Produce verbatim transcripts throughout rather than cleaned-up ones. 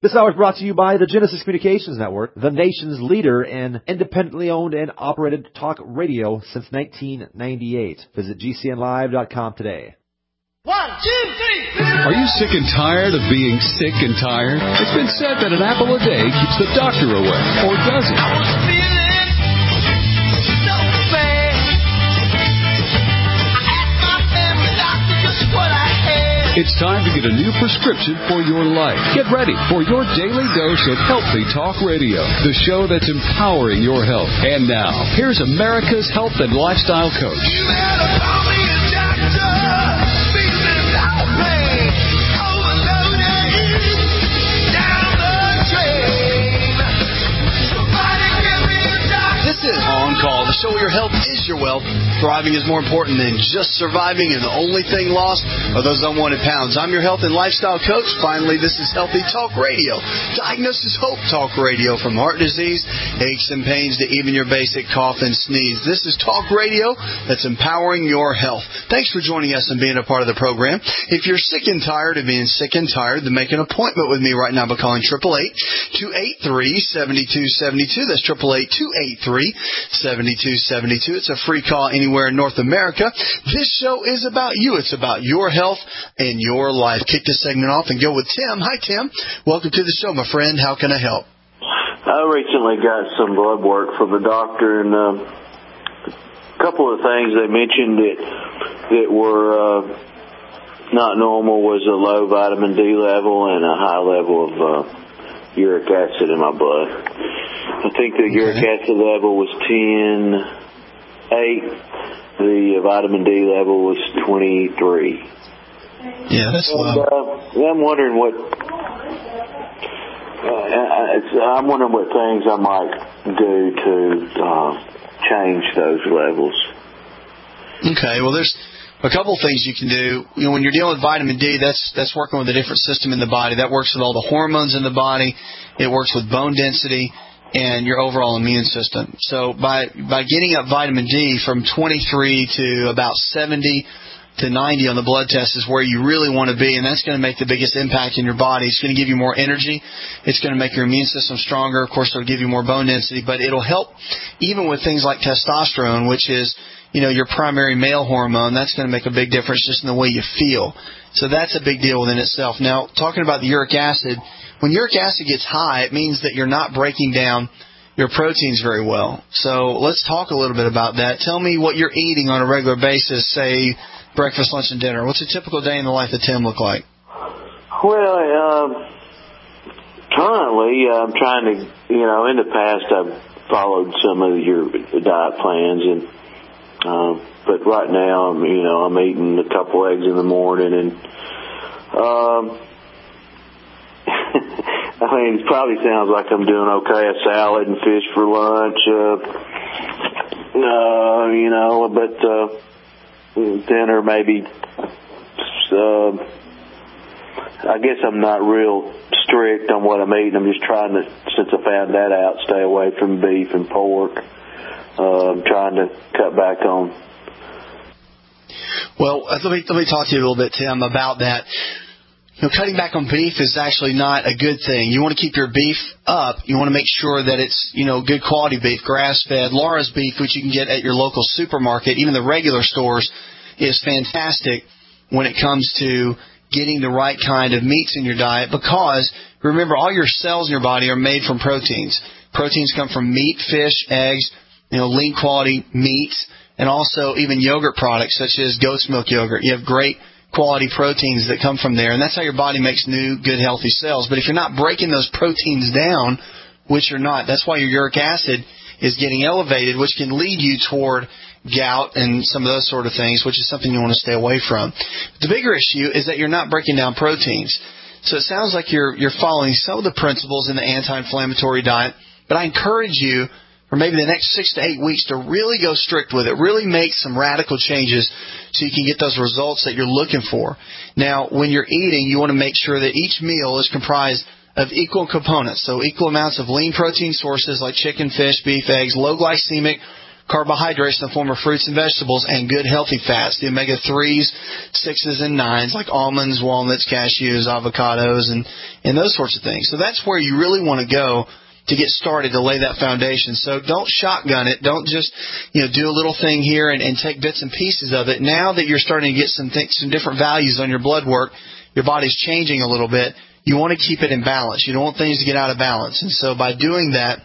This hour is brought to you by the Genesis Communications Network, the nation's leader in independently owned and operated talk radio since nineteen ninety-eight. Visit G C N live dot com today. One, two, three. Are you sick and tired of being sick and tired? It's been said that an apple a day keeps the doctor away, or does it? I was feeling so bad. I asked my family doctor just what I had. It's time to get a new prescription for your life. Get ready for your daily dose of Healthy Talk Radio, the show that's empowering your health. And now, here's America's health and lifestyle coach. You better call me a doctor. Feeling no pain. Overloaded. Down the drain. Somebody give me a doctor. This is On Call, the show where your health is your wealth. Thriving is more important than just surviving, and the only thing lost are those unwanted pounds. I'm your health and lifestyle coach. Finally, this is Healthy Talk Radio. Diagnosis Hope Talk Radio, from heart disease, aches and pains, to even your basic cough and sneeze. This is talk radio that's empowering your health. Thanks for joining us and being a part of the program. If you're sick and tired of being sick and tired, then make an appointment with me right now by calling eight eight eight, two eight three, seven two seven two. That's eight eight eight, two eight three, seven two seven two. It's a free call anywhere in North America. This show is about you. It's about your health and your life. Kick this segment off and go with Tim. Hi, Tim. Welcome to the show, my friend. How can I help? I recently got some blood work from the doctor, and um, a couple of things they mentioned that that were uh, not normal was a low vitamin D level and a high level of uh, uric acid in my blood. I think the okay. uric acid level was ten eight. The vitamin D level was twenty-three. Yeah, that's and, low. Uh, I'm wondering what. Uh, it's, I'm wondering what things I might do to uh, change those levels. Okay, well, there's a couple of things you can do. You know, when you're dealing with vitamin D, that's that's working with a different system in the body. That works with all the hormones in the body. It works with bone density and your overall immune system. So by by getting up vitamin D from twenty-three to about seventy to ninety on the blood test is where you really want to be, and that's going to make the biggest impact in your body. It's going to give you more energy. It's going to make your immune system stronger. Of course, it'll give you more bone density, but it'll help even with things like testosterone, which is, you know, your primary male hormone. That's going to make a big difference just in the way you feel. So that's a big deal within itself. Now, talking about the uric acid, when uric acid gets high, it means that you're not breaking down your proteins very well. So let's talk a little bit about that. Tell me what you're eating on a regular basis, say breakfast, lunch, and dinner. What's a typical day in the life of Tim look like? Well, uh, currently, I'm trying to, you know, in the past I've followed some of your diet plans, and uh, but right now, I'm, you know, I'm eating a couple eggs in the morning, and um, I mean, it probably sounds like I'm doing okay. A salad and fish for lunch, uh, uh, you know, but uh, dinner maybe. Uh, I guess I'm not real strict on what I'm eating. I'm just trying to, since I found that out, stay away from beef and pork. Uh, I'm trying to cut back on. Well, let me let me talk to you a little bit, Tim, about that. You know, cutting back on beef is actually not a good thing. You want to keep your beef up. You want to make sure that it's, you know, good quality beef, grass-fed. Laura's beef, which you can get at your local supermarket, even the regular stores, is fantastic when it comes to getting the right kind of meats in your diet, because, remember, all your cells in your body are made from proteins. Proteins come from meat, fish, eggs, you know, lean quality meats, and also even yogurt products such as goat's milk yogurt. You have great quality proteins that come from there, and that's how your body makes new, good, healthy cells. But if you're not breaking those proteins down, which you're not, that's why your uric acid is getting elevated, which can lead you toward gout and some of those sort of things, which is something you want to stay away from. The bigger issue is that you're not breaking down proteins. So it sounds like you're you're following some of the principles in the anti-inflammatory diet, but I encourage you for maybe the next six to eight weeks to really go strict with it, really make some radical changes so you can get those results that you're looking for. Now, when you're eating, you want to make sure that each meal is comprised of equal components, so equal amounts of lean protein sources like chicken, fish, beef, eggs, low glycemic carbohydrates in the form of fruits and vegetables, and good healthy fats, the omega threes, sixes, and nines, like almonds, walnuts, cashews, avocados, and, and those sorts of things. So that's where you really want to go to get started, to lay that foundation. So don't shotgun it. Don't just, you know, do a little thing here and, and take bits and pieces of it. Now that you're starting to get some th- some different values on your blood work, your body's changing a little bit, you want to keep it in balance. You don't want things to get out of balance. And so by doing that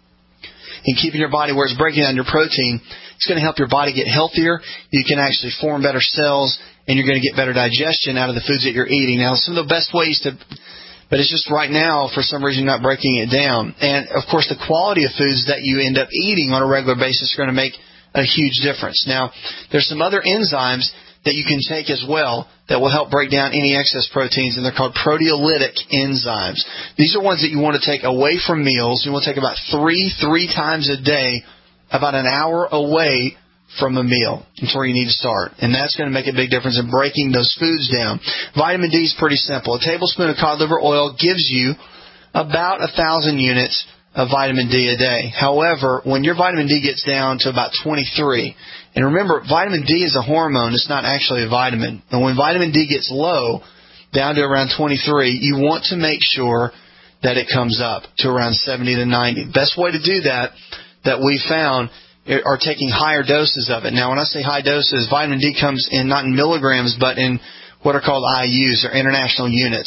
and keeping your body where it's breaking down your protein, it's going to help your body get healthier. You can actually form better cells, and you're going to get better digestion out of the foods that you're eating. Now, some of the best ways to... But it's just right now, for some reason, you're not breaking it down. And, of course, the quality of foods that you end up eating on a regular basis are going to make a huge difference. Now, there's some other enzymes that you can take as well that will help break down any excess proteins, and they're called proteolytic enzymes. These are ones that you want to take away from meals. You want to take about three, three times a day, about an hour away from a meal. That's where you need to start. And that's going to make a big difference in breaking those foods down. Vitamin D is pretty simple. A tablespoon of cod liver oil gives you about one thousand units of vitamin D a day. However, when your vitamin D gets down to about twenty-three, and remember, vitamin D is a hormone. It's not actually a vitamin. And when vitamin D gets low, down to around twenty-three, you want to make sure that it comes up to around seventy to ninety. Best way to do that, that we found, are taking higher doses of it. Now, when I say high doses, vitamin D comes in not in milligrams, but in what are called I U's, or international units.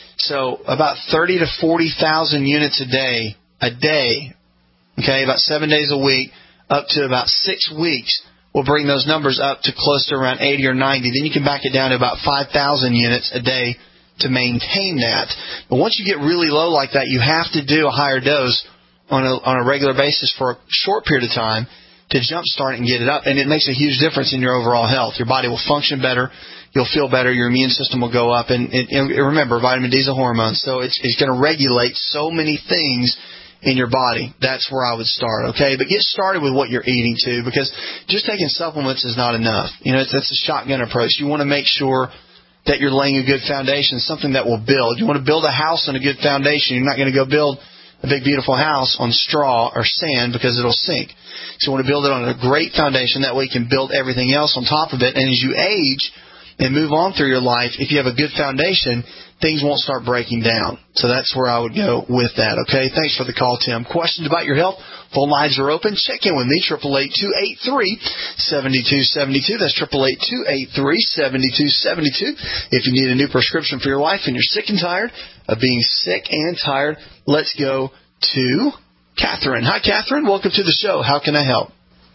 So about thirty to forty thousand units a day, a day, okay, about seven days a week, up to about six weeks, will bring those numbers up to close to around eighty or ninety. Then you can back it down to about five thousand units a day to maintain that. But once you get really low like that, you have to do a higher dose on a, on a regular basis for a short period of time to jumpstart and get it up, and it makes a huge difference in your overall health. Your body will function better, you'll feel better, your immune system will go up, and, and, and remember, vitamin D is a hormone, so it's, it's going to regulate so many things in your body. That's where I would start, okay? But get started with what you're eating, too, because just taking supplements is not enough. You know, it's, that's a shotgun approach. You want to make sure that you're laying a good foundation, something that will build. You want to build a house on a good foundation. You're not going to go build a big, beautiful house on straw or sand because it'll sink. So you want to build it on a great foundation. That way you can build everything else on top of it. And as you age and move on through your life, if you have a good foundation, things won't start breaking down. So that's where I would go with that, okay? Thanks for the call, Tim. Questions about your health? Phone lines are open. Check in with me, eight eight eight, two eight three, seven two seven two. That's eight eight eight, two eight three, seven two seven two. If you need a new prescription for your life and you're sick and tired of being sick and tired, let's go to Catherine. Hi, Catherine. Welcome to the show. How can I help?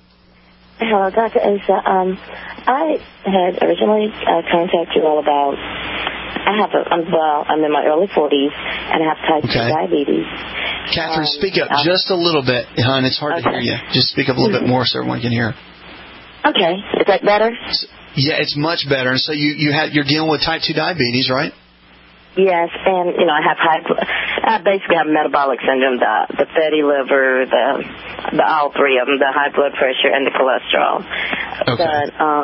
Hello, Doctor Asa. Um, I had originally uh, contacted you all about, I have a, I'm, well, I'm in my early forties, and I have type okay. two diabetes. Catherine, um, speak up I'll, just a little bit, hon. It's hard okay. to hear you. Just speak up a little bit more so everyone can hear. Okay. Is that better? So, yeah, it's much better. And so you, you had, you're dealing with type two diabetes, right? Yes, and, you know, I have high, I basically have metabolic syndrome, the, the fatty liver, the, the all three of them, the high blood pressure and the cholesterol. Okay. But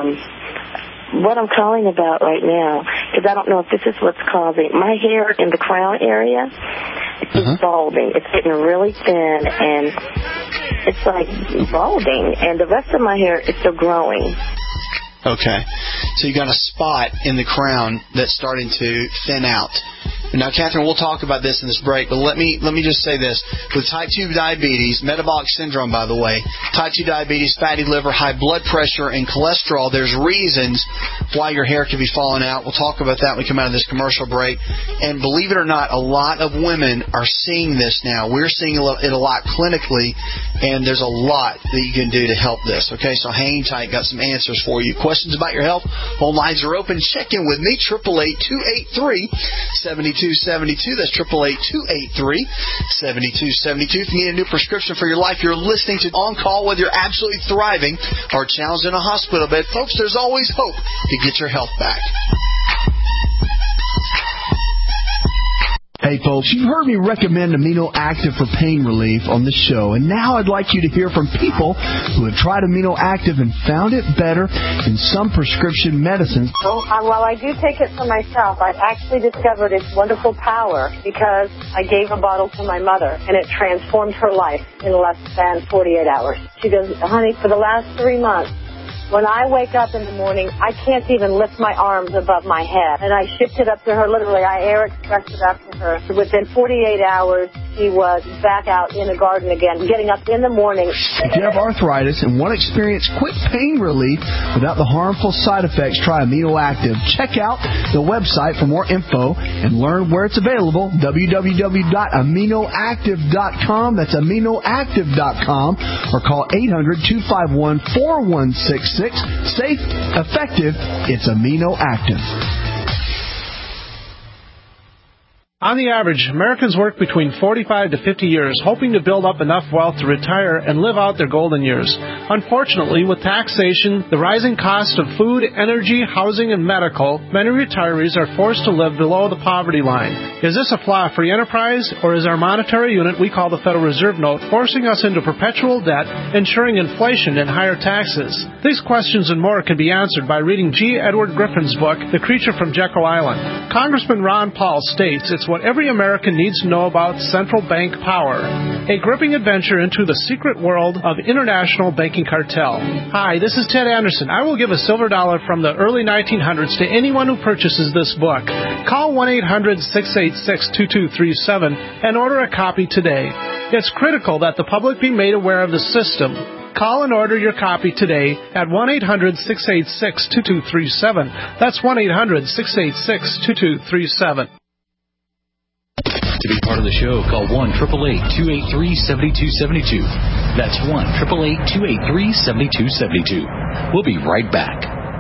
um, what I'm calling about right now, because I don't know if this is what's causing, my hair in the crown area is uh-huh. balding. It's getting really thin, and it's like balding, and the rest of my hair is still growing. Okay. So you got a spot in the crown that's starting to thin out. Now, Catherine, we'll talk about this in this break, but let me let me just say this. With type two diabetes, metabolic syndrome, by the way, type two diabetes, fatty liver, high blood pressure, and cholesterol, there's reasons why your hair could be falling out. We'll talk about that when we come out of this commercial break. And believe it or not, a lot of women are seeing this now. We're seeing it a lot clinically, and there's a lot that you can do to help this. Okay, so hang tight. Got some answers for you. Questions about your health? Phone lines are open. Check in with me, eight eight eight, two eight three, seven two seven two. That's eight eight eight, two eight three, seven two seven two. If you need a new prescription for your life, you're listening to On Call, whether you're absolutely thriving or challenged in a hospital bed. Folks, there's always hope to get your health back. Hey folks, you've heard me recommend Amino Active for pain relief on the show, and now I'd like you to hear from people who have tried Amino Active and found it better than some prescription medicines. So, uh, well, I do take it for myself. I've actually discovered its wonderful power because I gave a bottle to my mother, and it transformed her life in less than forty-eight hours. She goes, honey, for the last three months, when I wake up in the morning, I can't even lift my arms above my head. And I shipped it up to her, literally, I air expressed it up to her. Within forty-eight hours, she was back out in the garden again, getting up in the morning. If you have arthritis and want to experience quick pain relief without the harmful side effects, try Amino Active. Check out the website for more info and learn where it's available, w w w dot amino active dot com. That's amino active dot com, or call eight hundred, two five one, four one six six. Safe, effective, it's Amino Active. On the average, Americans work between forty-five to fifty years, hoping to build up enough wealth to retire and live out their golden years. Unfortunately, with taxation, the rising cost of food, energy, housing, and medical, many retirees are forced to live below the poverty line. Is this a flaw free enterprise, or is our monetary unit we call the Federal Reserve Note forcing us into perpetual debt, ensuring inflation and higher taxes? These questions and more can be answered by reading G. Edward Griffin's book, The Creature from Jekyll Island. Congressman Ron Paul states it's what every American needs to know about central bank power. A gripping adventure into the secret world of international banking cartel. Hi, this is Ted Anderson. I will give a silver dollar from the early nineteen hundreds to anyone who purchases this book. Call one eight hundred, six eight six, two two three seven and order a copy today. It's critical that the public be made aware of the system. Call and order your copy today at one eight hundred, six eight six, two two three seven. That's one eight hundred, six eight six, two two three seven. To be part of the show, call one eight eight eight, two eight three, seven two seven two. That's one eight eight eight, two eight three, seven two seven two. We'll be right back.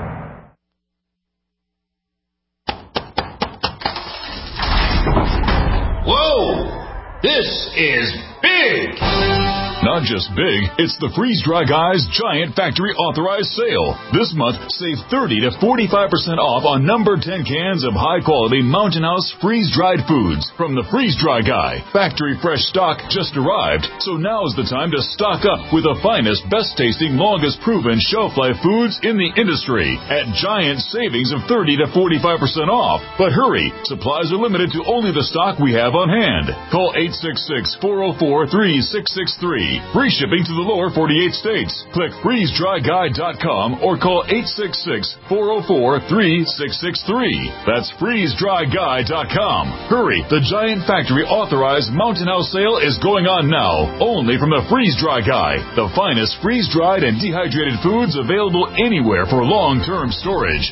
Whoa! This is big! Not just big, it's the Freeze Dry Guys Giant Factory Authorized Sale. This month, save thirty to forty-five percent off on number ten cans of high-quality Mountain House freeze-dried foods from the Freeze Dry Guy. Factory fresh stock just arrived, so now's the time to stock up with the finest, best-tasting, longest-proven shelf-life foods in the industry at giant savings of thirty to forty-five percent off. But hurry, supplies are limited to only the stock we have on hand. Call eight six six, four oh four, three six six three. Free shipping to the lower forty-eight states. Click freeze dry guy dot com or call eight six six, four oh four, three six six three. That's freeze dry guy dot com. Hurry, the Giant Factory Authorized Mountain House sale is going on now, only from the Freeze Dry Guy, the finest freeze-dried and dehydrated foods available anywhere for long-term storage.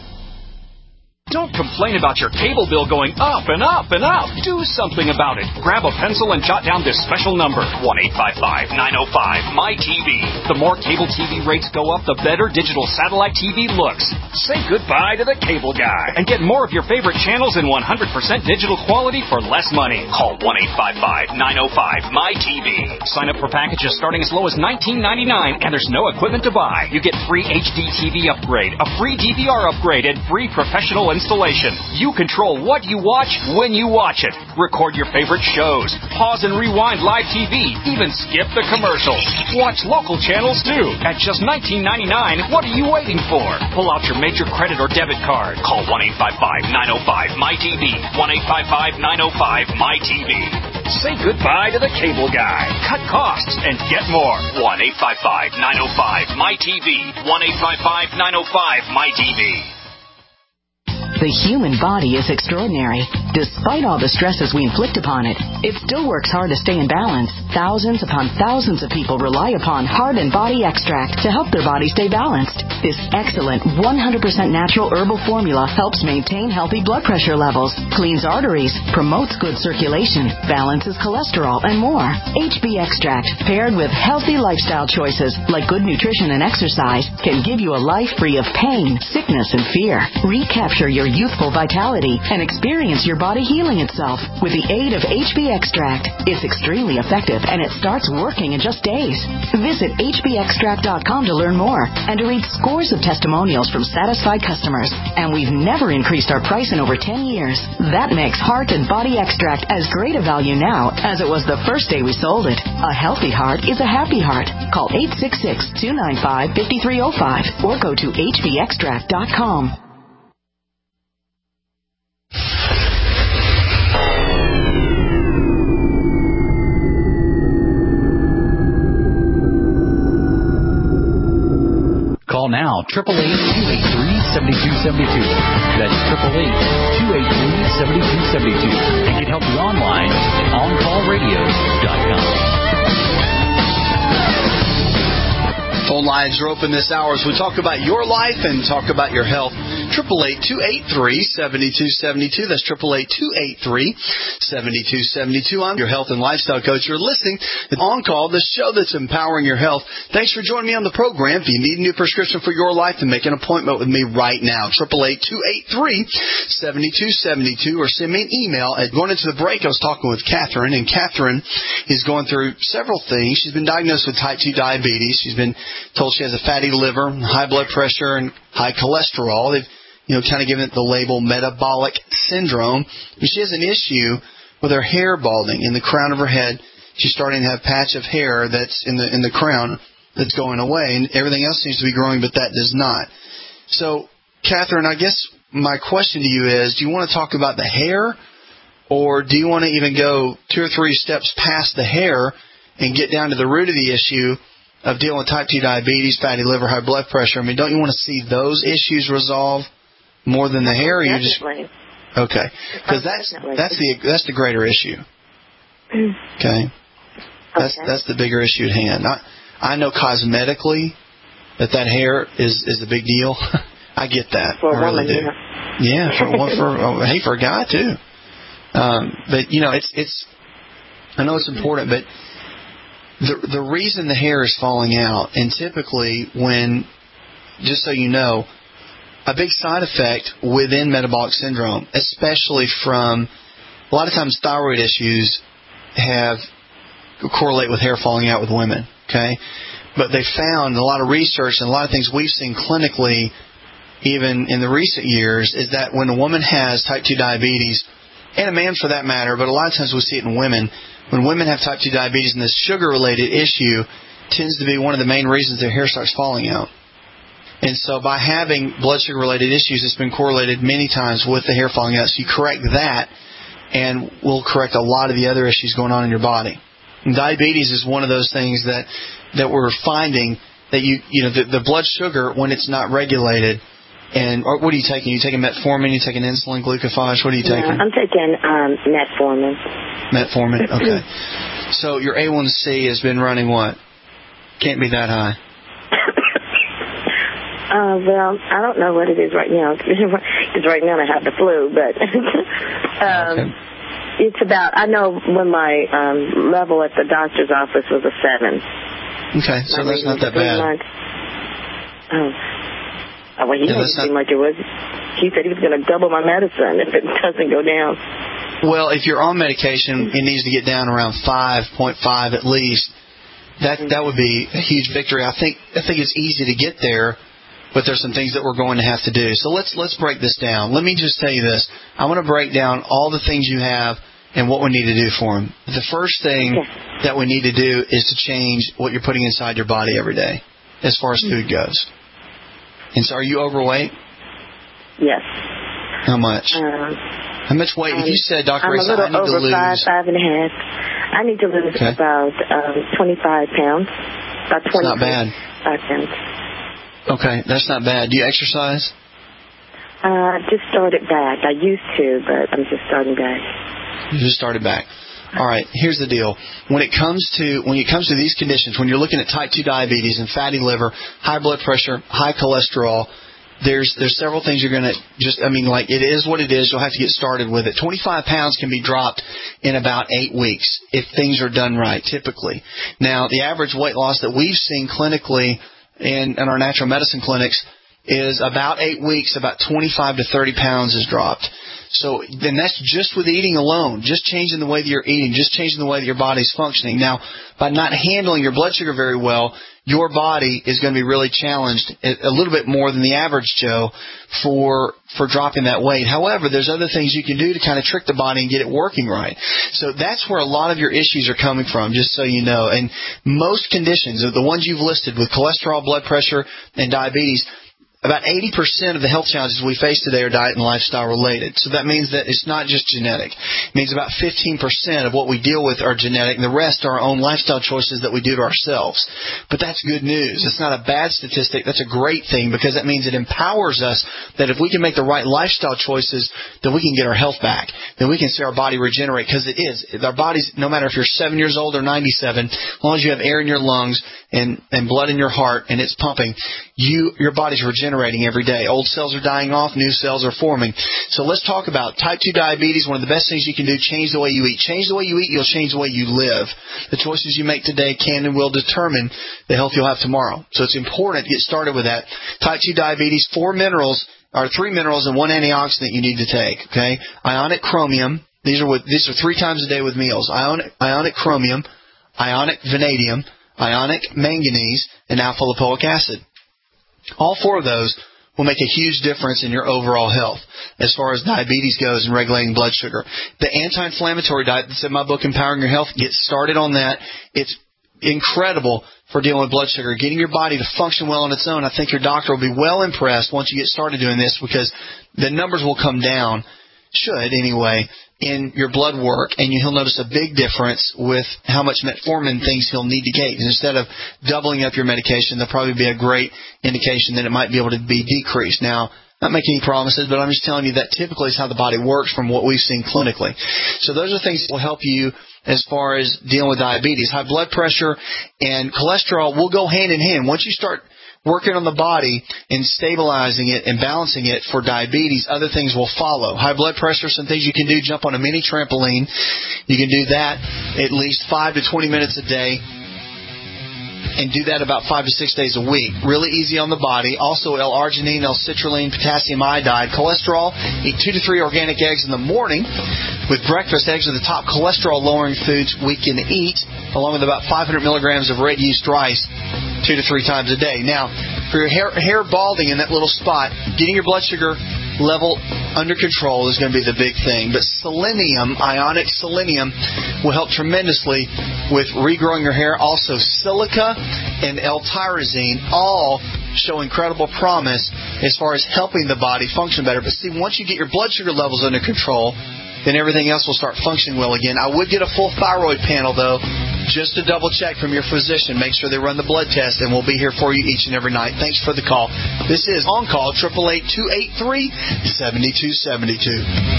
Don't complain about your cable bill going up and up and up. Do something about it. Grab a pencil and jot down this special number, one eight five five, nine oh five, M Y T V. The more cable T V rates go up, the better digital satellite T V looks. Say goodbye to the cable guy and get more of your favorite channels in one hundred percent digital quality for less money. Call one eight five five, nine oh five, M Y T V. Sign up for packages starting as low as nineteen ninety-nine, and there's no equipment to buy. You get free H D T V upgrade, a free D V R upgrade, and free professional installation. You control what you watch when you watch it. Record your favorite shows. Pause and rewind live T V. Even skip the commercials. Watch local channels too. At just nineteen ninety-nine, what are you waiting for? Pull out your major credit or debit card. Call one eight five five, nine oh five, M Y T V. one eight five five, nine oh five, M Y T V. Say goodbye to the cable guy. Cut costs and get more. one eight five five, nine oh five, M Y T V. one eight five five, nine oh five, M Y T V. The human body is extraordinary. Despite all the stresses we inflict upon it, it still works hard to stay in balance. Thousands upon thousands of people rely upon Heart and Body Extract to help their body stay balanced. This excellent one hundred percent natural herbal formula helps maintain healthy blood pressure levels, cleans arteries, promotes good circulation, balances cholesterol, and more. H B Extract, paired with healthy lifestyle choices like good nutrition and exercise, can give you a life free of pain, sickness, and fear. Recapture your youthful vitality and experience your body healing itself with the aid of H B Extract. It's extremely effective and it starts working in just days. Visit H B extract dot com to learn more and to read scores of testimonials from satisfied customers. And we've never increased our price in over ten years. That makes Heart and Body Extract as great a value now as it was the first day we sold it. A healthy heart is a happy heart. Call eight six six, two nine five, five three zero five or go to H B extract dot com. Call now, eight eight eight, two eight three, seven two seven two. That's eight eight eight, two eight three, seven two seven two. And get help online at on call radio dot com. Phone lines are open this hour as we talk about your life and talk about your health. eight eight eight, two eight three, seven two seven two. That's eight eight eight, two eight three, seven two seven two. I'm your health and lifestyle coach. You're listening to On Call, the show that's empowering your health. Thanks for joining me on the program. If you need a new prescription for your life, then make an appointment with me right now. eight eight eight, two eight three, seven two seven two or send me an email. At going into the break, I was talking with Catherine, and Catherine is going through several things. She's been diagnosed with type two diabetes. She's been told she has a fatty liver, high blood pressure, and high cholesterol. They've, you know, kind of given it the label metabolic syndrome. And she has an issue with her hair balding in the crown of her head. She's starting to have a patch of hair that's in the in the crown that's going away, and everything else seems to be growing, but that does not. So, Catherine, I guess my question to you is, do you want to talk about the hair, or do you want to even go two or three steps past the hair and get down to the root of the issue of dealing with type two diabetes, fatty liver, high blood pressure? I mean, don't you want to see those issues resolve more than the hair? Or you just okay, because that's that's the that's the greater issue. Okay, that's Okay. that's the bigger issue at hand. I I know cosmetically that that hair is is a big deal. I get that. For a I really woman, do. yeah. Yeah, for one for oh, hey for a guy too. Um, but you know, it's it's. I know it's important, but the the reason the hair is falling out, and typically when, just so you know, a big side effect within metabolic syndrome, especially from a lot of times thyroid issues have correlate with hair falling out with women, okay? But they found a lot of research and a lot of things we've seen clinically even in the recent years is that when a woman has type two diabetes, and a man for that matter, but a lot of times we see it in women, when women have type two diabetes and this sugar-related issue tends to be one of the main reasons their hair starts falling out. And so by having blood sugar-related issues, it's been correlated many times with the hair falling out. So you correct that, and we'll correct a lot of the other issues going on in your body. And diabetes is one of those things that, that we're finding that you, you know, the, the blood sugar, when it's not regulated, and or what are you taking? Are you taking metformin? Are you taking insulin glucophage? What are you taking? Yeah, I'm taking um, metformin. Metformin, okay. So your A one C has been running what? Can't be that high. Uh, well, I don't know what it is right now, because right now I have the flu, but um, okay. It's about, I know when my um, level at the doctor's office was a seven. Okay, so my that's not that bad. Months. Oh. Oh, well, he Yeah, made it that's seem not- like it was. He said he was going to double my medicine if it doesn't go down. Well, if you're on medication, it needs to get down around five point five at least. That that would be a huge victory. I think I think it's easy to get there, but there's some things that we're going to have to do. So let's let's break this down. Let me just tell you this. I want to break down all the things you have and what we need to do for them. The first thing that we need to do is to change what you're putting inside your body every day as far as food goes. And so are you overweight? Yes. How much? Um, How much weight? If you said, Doctor I'm a Race, little I need over to lose... five, five and a half. I need to lose Okay. about um, twenty-five pounds. About That's not bad. Five pounds. Okay, that's not bad. Do you exercise? Uh, just started back. I used to, but I'm just starting back. You just started back. All right, here's the deal. When it comes to when it comes to these conditions, when you're looking at type two diabetes and fatty liver, high blood pressure, high cholesterol, there's there's several things you're going to just, I mean, like, it is what it is. You'll have to get started with it. twenty-five pounds can be dropped in about eight weeks if things are done right, typically. Now, the average weight loss that we've seen clinically in, in our natural medicine clinics is about eight weeks, about twenty-five to thirty pounds is dropped. So then that's just with eating alone, just changing the way that you're eating, just changing the way that your body's functioning. Now, by not handling your blood sugar very well, your body is going to be really challenged a little bit more than the average Joe for for dropping that weight. However, there's other things you can do to kind of trick the body and get it working right. So that's where a lot of your issues are coming from, just so you know. And most conditions, the ones you've listed with cholesterol, blood pressure, and diabetes, about eighty percent of the health challenges we face today are diet and lifestyle related. So that means that it's not just genetic. It means about fifteen percent of what we deal with are genetic, and the rest are our own lifestyle choices that we do to ourselves. But that's good news. It's not a bad statistic. That's a great thing, because that means it empowers us that if we can make the right lifestyle choices, then we can get our health back. Then we can see our body regenerate, because it is. Our bodies, no matter if you're seven years old or ninety-seven, as long as you have air in your lungs and, and blood in your heart and it's pumping, you your body's regenerating every day. Old cells are dying off, new cells are forming. So let's talk about type two diabetes. One of the best things you can do, change the way you eat. Change the way you eat, you'll change the way you live. The choices you make today can and will determine the health you'll have tomorrow. So it's important to get started with that. Type two diabetes, four minerals, or three minerals and one antioxidant you need to take. Okay, ionic chromium. These are with, these are three times a day with meals. Ionic, ionic chromium, ionic vanadium, ionic manganese, and alpha lipoic acid. All four of those will make a huge difference in your overall health as far as diabetes goes and regulating blood sugar. The anti-inflammatory diet that's in my book, Empowering Your Health, get started on that. It's incredible for dealing with blood sugar, getting your body to function well on its own. I think your doctor will be well impressed once you get started doing this, because the numbers will come down, should anyway, in your blood work, and he'll notice a big difference with how much metformin things he'll need to take. And instead of doubling up your medication, there'll probably be a great indication that it might be able to be decreased. Now, not making any promises, but I'm just telling you that typically is how the body works from what we've seen clinically. So those are things that will help you as far as dealing with diabetes. High blood pressure and cholesterol will go hand in hand. Once you start working on the body and stabilizing it and balancing it for diabetes, other things will follow. High blood pressure, some things you can do, jump on a mini trampoline. You can do that at least five to twenty minutes a day, and do that about five to six days a week. Really easy on the body. Also, L-arginine, L-citrulline, potassium iodide. Cholesterol, eat two to three organic eggs in the morning. With breakfast, eggs are the top cholesterol-lowering foods we can eat, along with about five hundred milligrams of red yeast rice two to three times a day. Now, for your hair, hair balding in that little spot, getting your blood sugar level under control is going to be the big thing. But selenium, ionic selenium, will help tremendously with regrowing your hair. Also, silica and L-tyrosine all show incredible promise as far as helping the body function better. But see, once you get your blood sugar levels under control, then everything else will start functioning well again. I would get a full thyroid panel, though, just to double check from your physician. Make sure they run the blood test, and we'll be here for you each and every night. Thanks for the call. This is On Call, eight eight eight, two eight three, seven two seven two.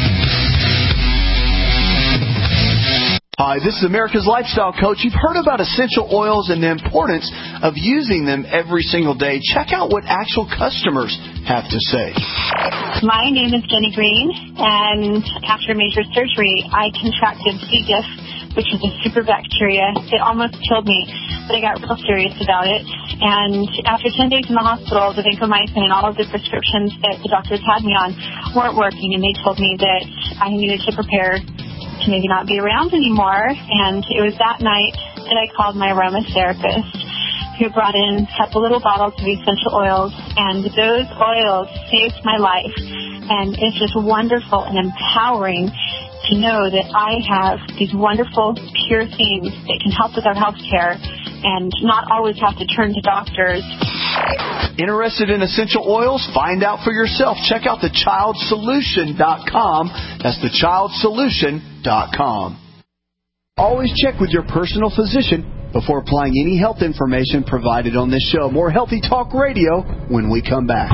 Hi, this is America's Lifestyle Coach. You've heard about essential oils and the importance of using them every single day. Check out what actual customers have to say. My name is Jenny Green, and after major surgery, I contracted C. diff, which is a super bacteria. It almost killed me, but I got real serious about it. And after ten days in the hospital, the vancomycin and all of the prescriptions that the doctors had me on weren't working, and they told me that I needed to prepare to maybe not be around anymore. And it was that night that I called my aromatherapist, who brought in a couple little bottles of essential oils, and those oils saved my life. And it's just wonderful and empowering to know that I have these wonderful, pure things that can help with our health care and not always have to turn to doctors. Interested in essential oils? Find out for yourself. Check out the child solution dot com. That's the child solution dot com. Always check with your personal physician before applying any health information provided on this show. More Healthy Talk Radio when we come back.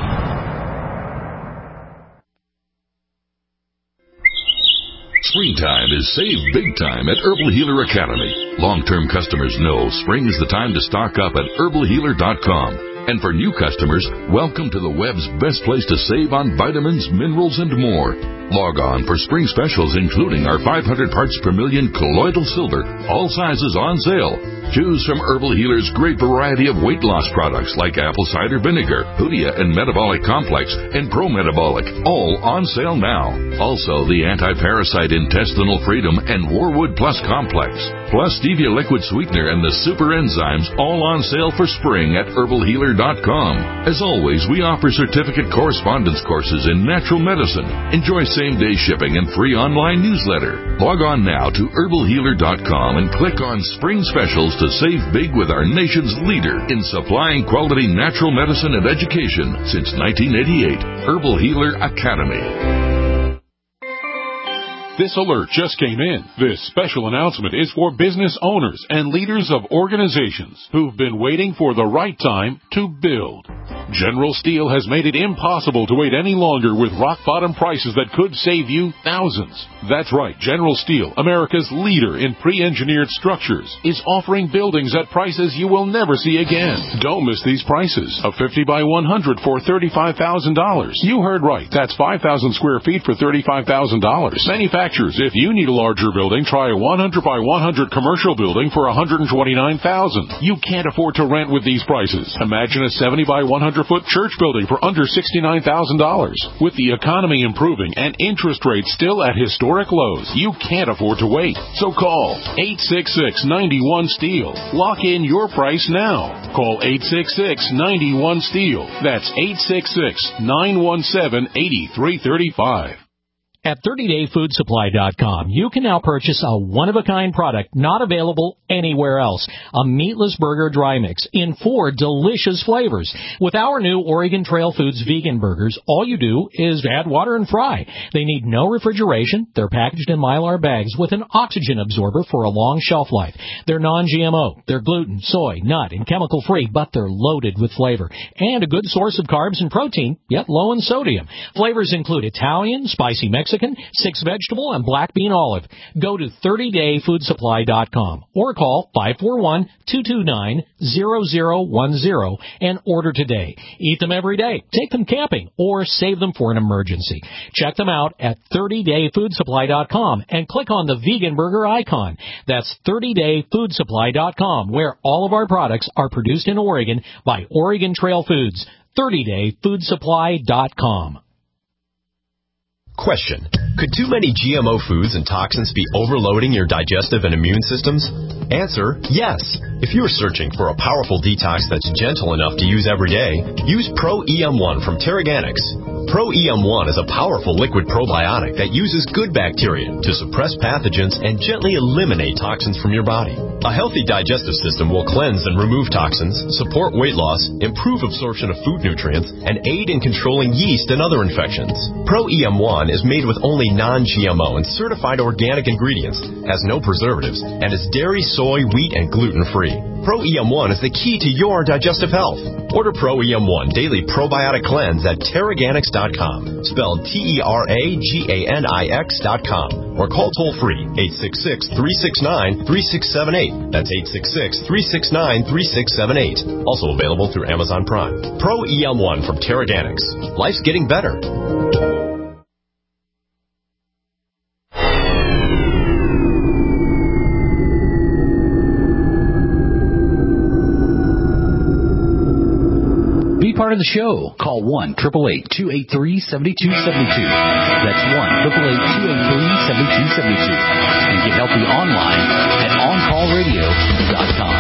Springtime is save big time at Herbal Healer Academy. Long-term customers know spring is the time to stock up at herbal healer dot com. And for new customers, welcome to the web's best place to save on vitamins, minerals, and more. Log on for spring specials, including our five hundred parts per million colloidal silver, all sizes on sale. Choose from Herbal Healer's great variety of weight loss products like apple cider vinegar, Hoodia and Metabolic Complex, and Pro Metabolic, all on sale now. Also, the Anti-Parasite Intestinal Freedom and Warwood Plus Complex, plus Stevia Liquid Sweetener and the Super Enzymes, all on sale for spring at herbal healer dot com. As always, we offer certificate correspondence courses in natural medicine. Enjoy same-day shipping and free online newsletter. Log on now to herbal healer dot com and click on Spring Specials to save big with our nation's leader in supplying quality natural medicine and education since nineteen eighty-eight, Herbal Healer Academy. This alert just came in. This special announcement is for business owners and leaders of organizations who've been waiting for the right time to build. General Steel has made it impossible to wait any longer with rock-bottom prices that could save you thousands. That's right, General Steel, America's leader in pre-engineered structures, is offering buildings at prices you will never see again. Don't miss these prices. A fifty by one hundred for thirty-five thousand dollars. You heard right. That's five thousand square feet for thirty-five thousand dollars. Manufacturers, if you need a larger building, try a one hundred by one hundred commercial building for one hundred twenty-nine thousand dollars. You can't afford to rent with these prices. Imagine a seventy by one hundred foot church building for under sixty-nine thousand dollars. With the economy improving and interest rates still at historic lows, you can't afford to wait. So call eight six six, nine one, STEEL. Lock in your price now. Call eight six six, nine one, STEEL. That's eight six six, nine one seven, eight three three five. At thirty day food supply dot com, you can now purchase a one-of-a-kind product not available anywhere else. A meatless burger dry mix in four delicious flavors. With our new Oregon Trail Foods vegan burgers, all you do is add water and fry. They need no refrigeration. They're packaged in Mylar bags with an oxygen absorber for a long shelf life. They're non G M O. They're gluten, soy, nut, and chemical-free, but they're loaded with flavor. And a good source of carbs and protein, yet low in sodium. Flavors include Italian, spicy Mexican, Mexican, six vegetable, and black bean olive. Go to thirty day food supply dot com or call five four one, two two nine, zero zero one zero and order today. Eat them every day, take them camping, or save them for an emergency. Check them out at thirty day food supply dot com and click on the vegan burger icon. That's thirty day food supply dot com, where all of our products are produced in Oregon by Oregon Trail Foods. thirty day food supply dot com. Question. Could too many G M O foods and toxins be overloading your digestive and immune systems? Answer, yes. If you're searching for a powerful detox that's gentle enough to use every day, use Pro E M one from Terraganics. Pro E M one is a powerful liquid probiotic that uses good bacteria to suppress pathogens and gently eliminate toxins from your body. A healthy digestive system will cleanse and remove toxins, support weight loss, improve absorption of food nutrients, and aid in controlling yeast and other infections. Pro E M one is made with only non G M O and certified organic ingredients, has no preservatives, and is dairy, soy, wheat, and gluten-free. Pro E M one is the key to your digestive health. Order Pro E M one Daily Probiotic Cleanse at Terraganics dot com, spelled T E R A G A N I X dot com, or call toll-free eight six six, three six nine, three six seven eight. That's eight six six, three six nine, three six seven eight. Also available through Amazon Prime. Pro E M one from Terraganics. Life's getting better. Be part of the show. Call one, eight eight eight, two eight three, seven two seven two. That's one, eight eight eight, two eight three, seven two seven two. And get healthy online at on call radio dot com.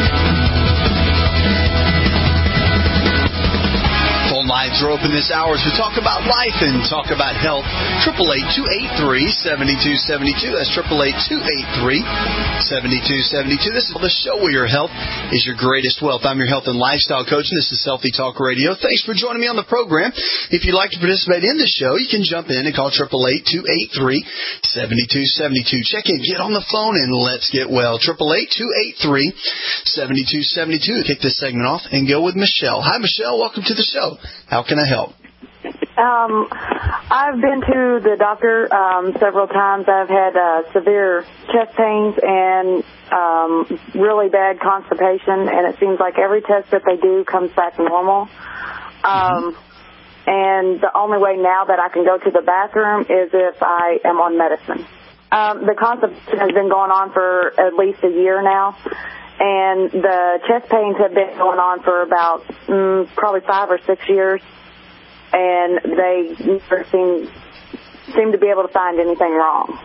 Phone lines are open this hour as we talk about life and talk about health. eight eight eight, two eight three, seven two seven two. That's eight eight eight, two eight three, seven two seven two. This is the show where your health is your greatest wealth. I'm your health and lifestyle coach, and this is Healthy Talk Radio. Thanks for joining me on the program. If you'd like to participate in the show, you can jump in and call eight eight eight, two eight three, seven two seven two. Check in, get on the phone, and let's get well. eight eight eight, two eight three, seven two seven two. Kick this segment off and go with Michelle. Hi, Michelle. Welcome to the show. How can I help? Um, I've been to the doctor um, several times. I've had uh, severe chest pains and um, really bad constipation, and it seems like every test that they do comes back normal. Um, and the only way now that I can go to the bathroom is if I am on medicine. Um, the constipation has been going on for at least a year now, and the chest pains have been going on for about mm, probably five or six years, and they never seem seem to be able to find anything wrong.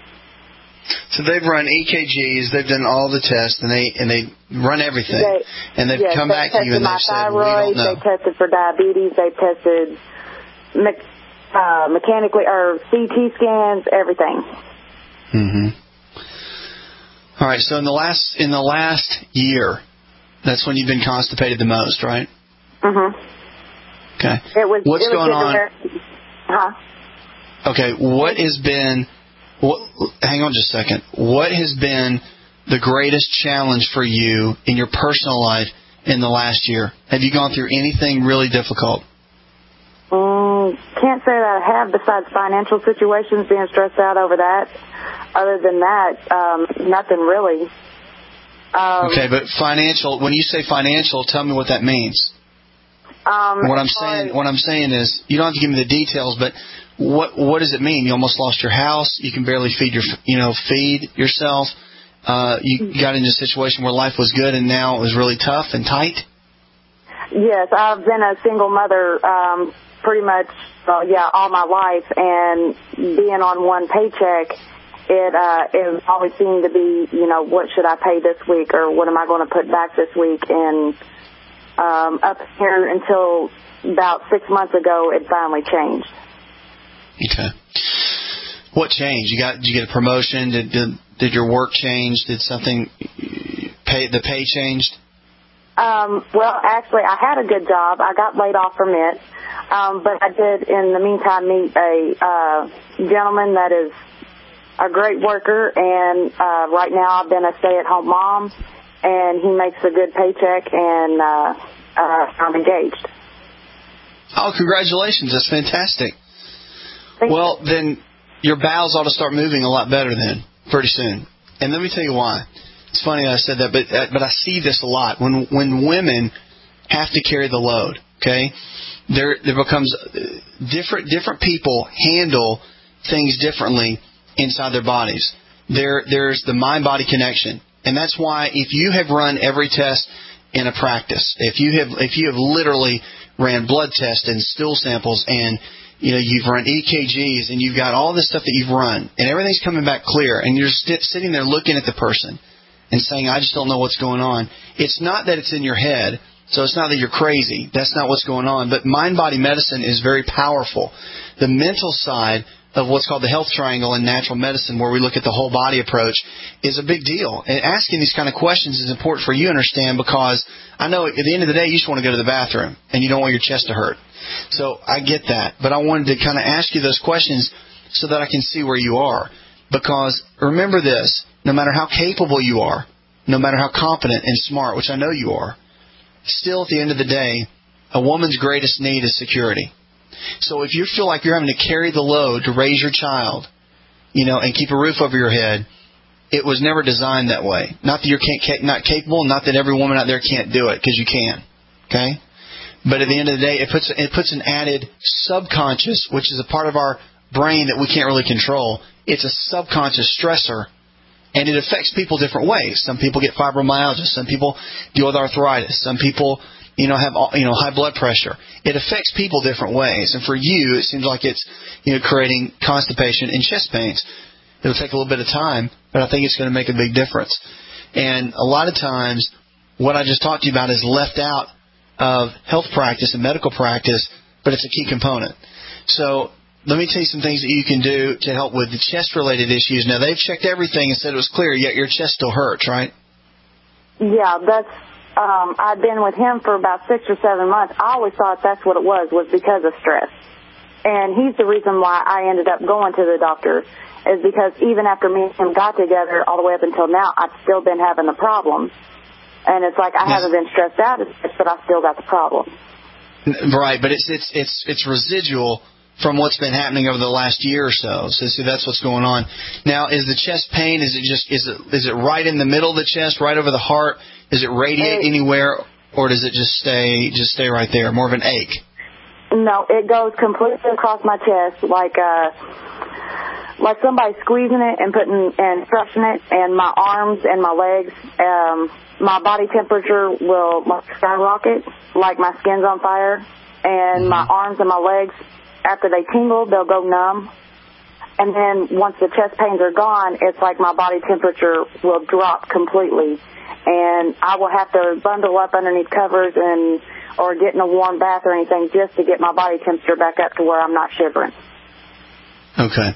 So they've run E K Gs, they've done all the tests, and they and they run everything, They, and they've yes, come they back to you and tested my they've said, thyroid, we don't know. they tested for diabetes, they tested me- uh, mechanically or C T scans, everything. Mm-hmm. All right. So in the last in the last year, that's when you've been constipated the most, right? Mhm. Okay. It was. What's it was going on? Very, huh? Okay. What has been? What, hang on just a second. What has been the greatest challenge for you in your personal life in the last year? Have you gone through anything really difficult? Mm, can't say that I have, besides financial situations, being stressed out over that. Other than that, um, nothing really. Um, Okay, but financial. When you say financial, tell me what that means. Um, What I'm saying, what I'm saying is, you don't have to give me the details, but what what does it mean? You almost lost your house. You can barely feed your, you know, feed yourself. Uh, you got into a situation where life was good and now it was really tough and tight. Yes, I've been a single mother um, pretty much, well, yeah, all my life, and being on one paycheck, it uh, it always seemed to be, you know, what should I pay this week, or what am I going to put back this week? And um, up here until about six months ago, it finally changed. Okay. What changed? You got? Did you get a promotion? Did did, did your work change? Did something pay the pay changed? Um, well, actually, I had a good job. I got laid off from it, um, but I did, in the meantime, meet a uh, gentleman that is a great worker, and uh, right now I've been a stay-at-home mom, and he makes a good paycheck, and uh, uh, I'm engaged. Oh, congratulations! That's fantastic. Thank well, you. Then your bowels ought to start moving a lot better then, pretty soon. And let me tell you why. It's funny I said that, but uh, but I see this a lot when when women have to carry the load. Okay, there there becomes different different people handle things differently inside their bodies. There there's the mind-body connection, and that's why if you have run every test in a practice, if you have if you have literally ran blood tests and stool samples, and you know you've run E K Gs, and you've got all this stuff that you've run, and everything's coming back clear, and you're st- sitting there looking at the person and saying, I just don't know what's going on. It's not that it's in your head, so it's not that you're crazy. That's not what's going on. But mind-body medicine is very powerful. The mental side of what's called the health triangle in natural medicine, where we look at the whole body approach, is a big deal. And asking these kind of questions is important for you to understand, because I know at the end of the day you just want to go to the bathroom and you don't want your chest to hurt. So I get that. But I wanted to kind of ask you those questions so that I can see where you are. Because remember this, no matter how capable you are, no matter how competent and smart, which I know you are, still at the end of the day, a woman's greatest need is security. So if you feel like you're having to carry the load to raise your child, you know, and keep a roof over your head, it was never designed that way. Not that you're can't, not capable, not that every woman out there can't do it, because you can. Okay? But at the end of the day, it puts it puts an added subconscious, which is a part of our brain that we can't really control. It's a subconscious stressor, and it affects people different ways. Some people get fibromyalgia. Some people deal with arthritis. Some people, you know, have you know high blood pressure. It affects people different ways. And for you, it seems like it's you know creating constipation and chest pains. It'll take a little bit of time, but I think it's going to make a big difference. And a lot of times, what I just talked to you about is left out of health practice and medical practice, but it's a key component. So let me tell you some things that you can do to help with the chest-related issues. Now, they've checked everything and said it was clear, yet your chest still hurts, right? Yeah, that's. Um, I've been with him for about six or seven months. I always thought that's what it was, was because of stress. And he's the reason why I ended up going to the doctor, is because even after me and him got together all the way up until now, I've still been having the problem. And it's like I yes. haven't been stressed out as much, but I still got the problem. Right, but it's it's it's it's residual from what's been happening over the last year or so. So see, that's what's going on. Now, is the chest pain, is it just is it is it right in the middle of the chest, right over the heart? Does it radiate it, anywhere, or does it just stay just stay right there? More of an ache? No, it goes completely across my chest, like uh, like somebody squeezing it and putting and stretching it, and my arms and my legs. Um, my body temperature will like, skyrocket, like my skin's on fire, and my arms and my legs, after they tingle, they'll go numb. And then once the chest pains are gone, it's like my body temperature will drop completely, and I will have to bundle up underneath covers and or get in a warm bath or anything just to get my body temperature back up to where I'm not shivering. Okay.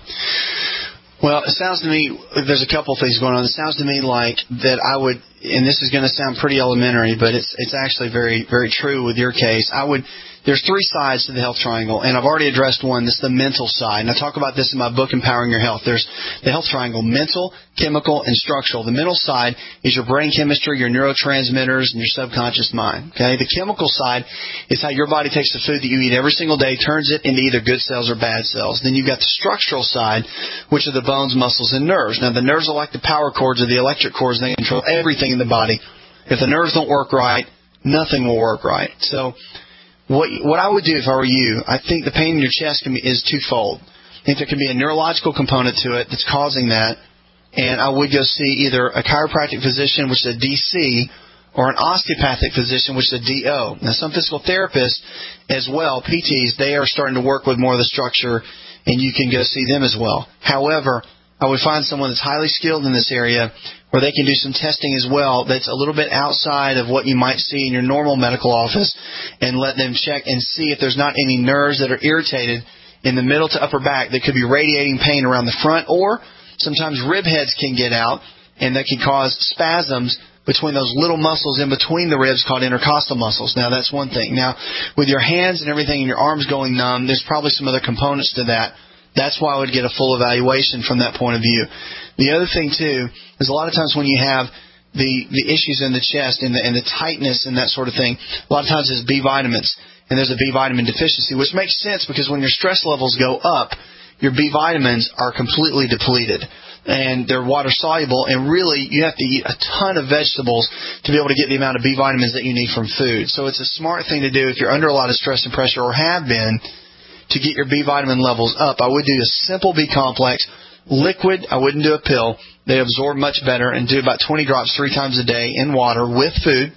Well, it sounds to me, there's a couple things going on. It sounds to me like that I would, and this is going to sound pretty elementary, but it's it's actually very, very true with your case. I would, there's three sides to the health triangle, and I've already addressed one. This is the mental side, and I talk about this in my book, Empowering Your Health. There's the health triangle, mental, chemical, and structural. The mental side is your brain chemistry, your neurotransmitters, and your subconscious mind. Okay, the chemical side is how your body takes the food that you eat every single day, turns it into either good cells or bad cells. Then you've got the structural side, which are the bones, muscles, and nerves. Now, the nerves are like the power cords or the electric cords, and they control everything in the body. If the nerves don't work right, nothing will work right. So What what I would do if I were you, I think the pain in your chest can be, is twofold. I think there can be a neurological component to it that's causing that, and I would go see either a chiropractic physician, which is a D C, or an osteopathic physician, which is a D O. Now, some physical therapists as well, P Ts, they are starting to work with more of the structure, and you can go see them as well. However, I would find someone that's highly skilled in this area where they can do some testing as well that's a little bit outside of what you might see in your normal medical office, and let them check and see if there's not any nerves that are irritated in the middle to upper back that could be radiating pain around the front, or sometimes rib heads can get out, and that can cause spasms between those little muscles in between the ribs called intercostal muscles. Now, that's one thing. Now, with your hands and everything and your arms going numb, there's probably some other components to that. That's why I would get a full evaluation from that point of view. The other thing, too, is a lot of times when you have the, the issues in the chest and the, and the tightness and that sort of thing, a lot of times it's B vitamins, and there's a B vitamin deficiency, which makes sense because when your stress levels go up, your B vitamins are completely depleted, and they're water-soluble, and really you have to eat a ton of vegetables to be able to get the amount of B vitamins that you need from food. So it's a smart thing to do if you're under a lot of stress and pressure, or have been, to get your B vitamin levels up. I would do a simple B complex, liquid. I wouldn't do a pill. They absorb much better, and do about twenty drops three times a day in water with food,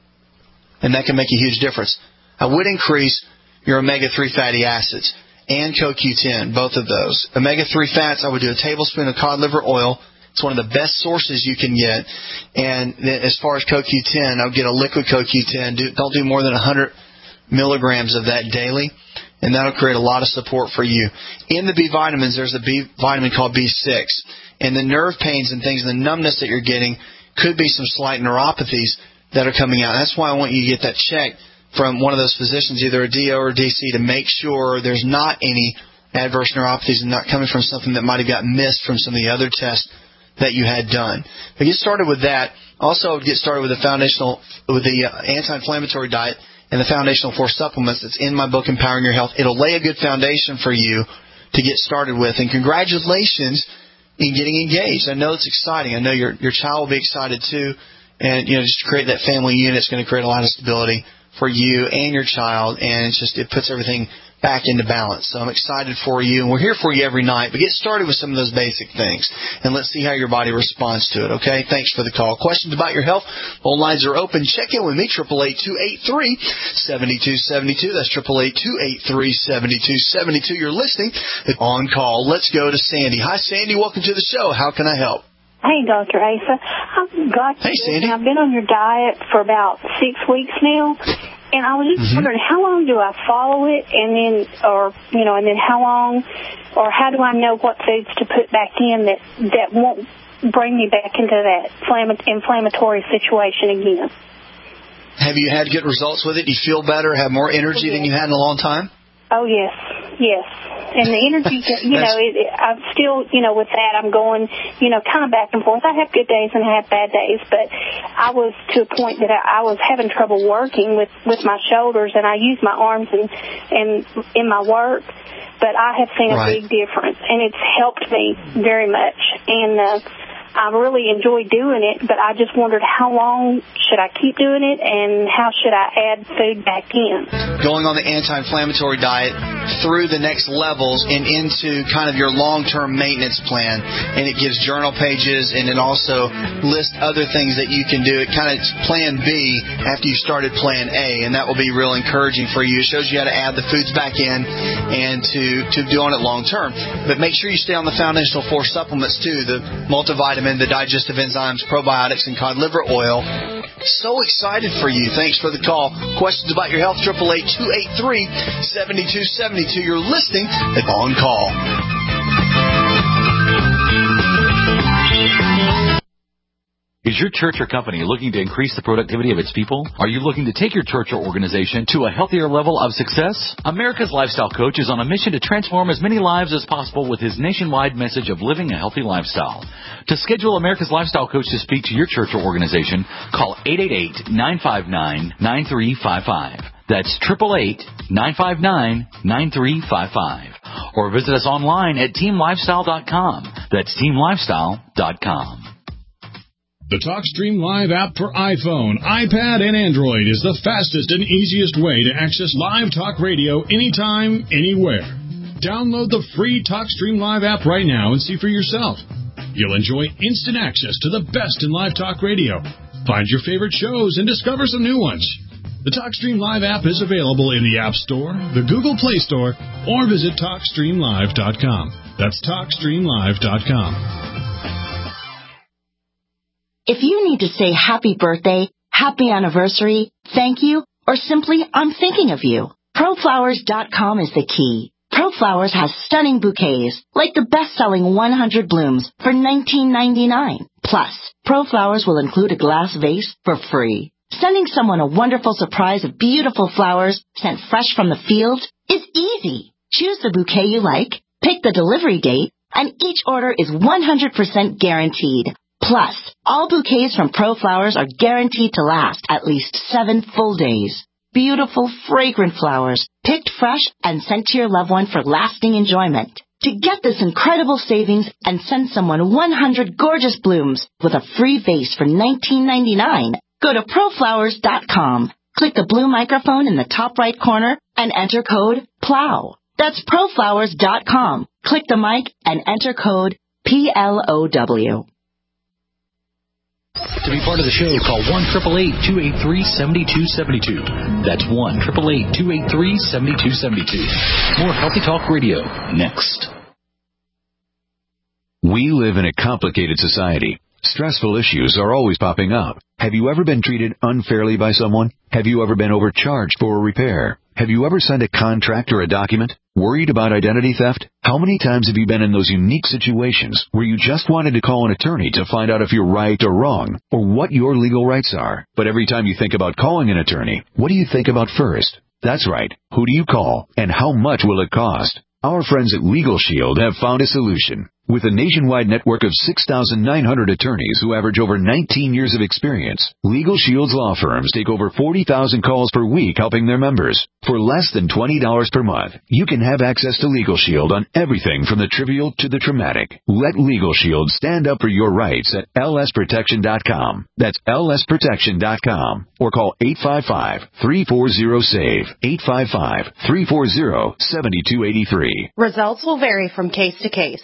and that can make a huge difference. I would increase your omega three fatty acids and C O Q ten, both of those. omega three fats, I would do a tablespoon of cod liver oil. It's one of the best sources you can get. And as far as C O Q ten, I would get a liquid C O Q ten. Do, don't do more than one hundred milligrams of that daily, and that'll create a lot of support for you. In the B vitamins, there's a B vitamin called B six. And the nerve pains and things, the numbness that you're getting, could be some slight neuropathies that are coming out. That's why I want you to get that checked from one of those physicians, either a D O or a D C, to make sure there's not any adverse neuropathies and not coming from something that might have gotten missed from some of the other tests that you had done. But get started with that. Also, get started with the foundational, with the anti-inflammatory diet and the foundational four supplements that's in my book, Empowering Your Health. It'll lay a good foundation for you to get started with. And congratulations in getting engaged. I know it's exciting. I know your your child will be excited too. And, you know, just to create that family unit is going to create a lot of stability for you and your child. And it's just, it puts everything back into balance. So I'm excited for you, and we're here for you every night. But get started with some of those basic things, and let's see how your body responds to it, okay? Thanks for the call. Questions about your health? Phone lines are open. Check in with me, eight eight eight, two eight three, seven two seven two. That's eight eight eight, two eight three, seven two seven two. You're listening On Call. Let's go to Sandy. Hi, Sandy. Welcome to the show. How can I help? Hey, Doctor Asa. I've got hey, Sandy. I've been on your diet for about six weeks now, and I was just mm-hmm. wondering, how long do I follow it, and then, or, you know, and then how long, or how do I know what foods to put back in that, that won't bring me back into that inflammatory situation again? Have you had good results with it? Do you feel better, have more energy yes. than you had in a long time? Oh, yes, yes. And the energy, you know, it, it, I'm still, you know, with that, I'm going, you know, kind of back and forth. I have good days and I have bad days, but I was to a point that I, I was having trouble working with, with my shoulders, and I use my arms and, and in my work, but I have seen a right. big difference, and it's helped me very much. And uh, I really enjoy doing it, but I just wondered how long should I keep doing it and how should I add food back in. Going on the anti-inflammatory diet through the next levels and into kind of your long-term maintenance plan. And it gives journal pages, and it also lists other things that you can do. It kind of plan B after you started plan A, and that will be real encouraging for you. It shows you how to add the foods back in and to, to do on it long-term. But make sure you stay on the Foundational Four supplements, too, the multivitamin, the digestive enzymes, probiotics, and cod liver oil. So excited for you. Thanks for the call. Questions about your health, eight eight eight, two eight three, seven two seven two. You're listening at On Call. Is your church or company looking to increase the productivity of its people? Are you looking to take your church or organization to a healthier level of success? America's Lifestyle Coach is on a mission to transform as many lives as possible with his nationwide message of living a healthy lifestyle. To schedule America's Lifestyle Coach to speak to your church or organization, call eight eight eight, nine five nine, nine three five five. That's eight eight eight, nine five nine, nine three five five. Or visit us online at team lifestyle dot com. That's team lifestyle dot com. The TalkStream Live app for iPhone, iPad, and Android is the fastest and easiest way to access live talk radio anytime, anywhere. Download the free TalkStream Live app right now and see for yourself. You'll enjoy instant access to the best in live talk radio. Find your favorite shows and discover some new ones. The TalkStream Live app is available in the App Store, the Google Play Store, or visit talk stream live dot com. That's talk stream live dot com. If you need to say happy birthday, happy anniversary, thank you, or simply I'm thinking of you, pro flowers dot com is the key. ProFlowers has stunning bouquets, like the best-selling one hundred blooms for nineteen ninety-nine. Plus, ProFlowers will include a glass vase for free. Sending someone a wonderful surprise of beautiful flowers sent fresh from the field is easy. Choose the bouquet you like, pick the delivery date, and each order is one hundred percent guaranteed. Plus, all bouquets from ProFlowers are guaranteed to last at least seven full days. Beautiful, fragrant flowers, picked fresh and sent to your loved one for lasting enjoyment. To get this incredible savings and send someone one hundred gorgeous blooms with a free vase for nineteen ninety-nine, go to pro flowers dot com. Click the blue microphone in the top right corner and enter code PLOW. That's pro flowers dot com. Click the mic and enter code P L O W. To be part of the show, call one eight eight eight, two eight three, seven two seven two. That's one eight eight eight, two eight three, seven two seven two. More Healthy Talk Radio next. We live in a complicated society. Stressful issues are always popping up. Have you ever been treated unfairly by someone? Have you ever been overcharged for a repair? Have you ever signed a contract or a document? Worried about identity theft? How many times have you been in those unique situations where you just wanted to call an attorney to find out if you're right or wrong, or what your legal rights are? But every time you think about calling an attorney, what do you think about first? That's right. Who do you call, and how much will it cost? Our friends at Legal Shield have found a solution. With a nationwide network of six thousand nine hundred attorneys who average over nineteen years of experience, Legal Shield's law firms take over forty thousand calls per week helping their members. For less than twenty dollars per month, you can have access to Legal Shield on everything from the trivial to the traumatic. Let Legal Shield stand up for your rights at L S protection dot com. That's L S protection dot com. Or call eight five five, three four zero, S A V E, eight five five, three four zero, seven two eight three. Results will vary from case to case.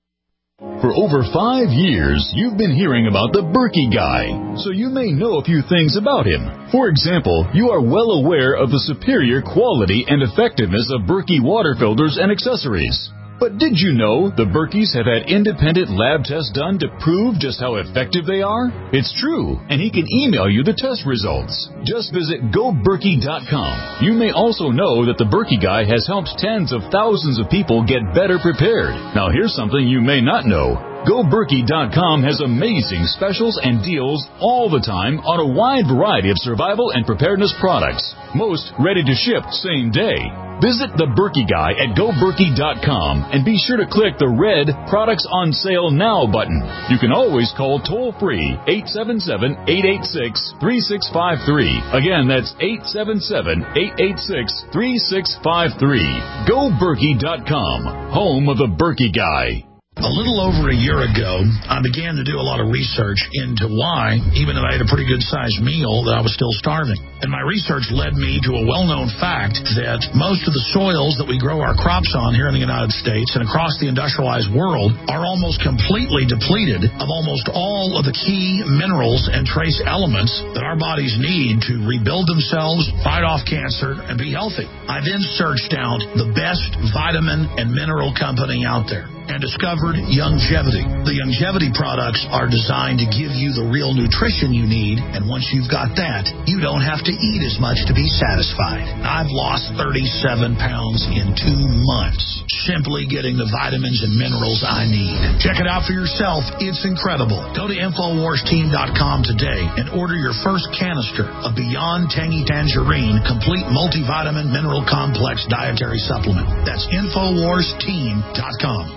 For over five years, you've been hearing about the Berkey Guy, so you may know a few things about him. For example, you are well aware of the superior quality and effectiveness of Berkey water filters and accessories. But did you know the Berkeys have had independent lab tests done to prove just how effective they are? It's true, and he can email you the test results. Just visit go berkey dot com. You may also know that the Berkey Guy has helped tens of thousands of people get better prepared. Now here's something you may not know. go berkey dot com has amazing specials and deals all the time on a wide variety of survival and preparedness products. Most ready to ship same day. Visit the Berkey Guy at go berkey dot com and be sure to click the red Products on Sale Now button. You can always call toll-free eight seven seven, eight eight six, three six five three. Again, that's eight seven seven, eight eight six, three six five three. go berkey dot com, home of the Berkey Guy. A little over a year ago, I began to do a lot of research into why, even though I had a pretty good-sized meal, that I was still starving. And my research led me to a well-known fact that most of the soils that we grow our crops on here in the United States and across the industrialized world are almost completely depleted of almost all of the key minerals and trace elements that our bodies need to rebuild themselves, fight off cancer, and be healthy. I then searched out the best vitamin and mineral company out there and discovered Youngevity. The Youngevity products are designed to give you the real nutrition you need, and once you've got that, you don't have to eat as much to be satisfied. I've lost thirty-seven pounds in two months, simply getting the vitamins and minerals I need. Check it out for yourself. It's incredible. Go to Infowars Team dot com today and order your first canister of Beyond Tangy Tangerine Complete Multivitamin Mineral Complex Dietary Supplement. That's Infowars Team dot com.